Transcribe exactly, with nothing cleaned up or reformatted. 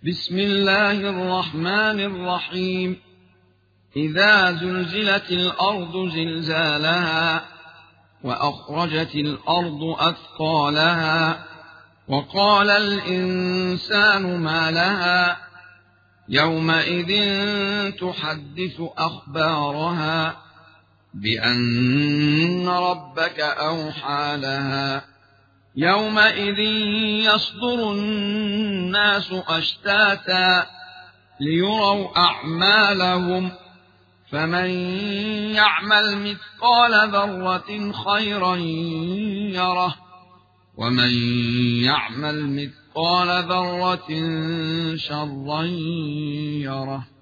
بسم الله الرحمن الرحيم. إذا زلزلت الأرض زلزالها وأخرجت الأرض أثقالها وقال الإنسان ما لها يومئذ تحدث أخبارها بأن ربك أوحى لها يومئذ يصدر الناس أشتاتا ليروا أعمالهم فمن يعمل مثقال ذرة خيرا يره ومن يعمل مثقال ذرة شرا يره.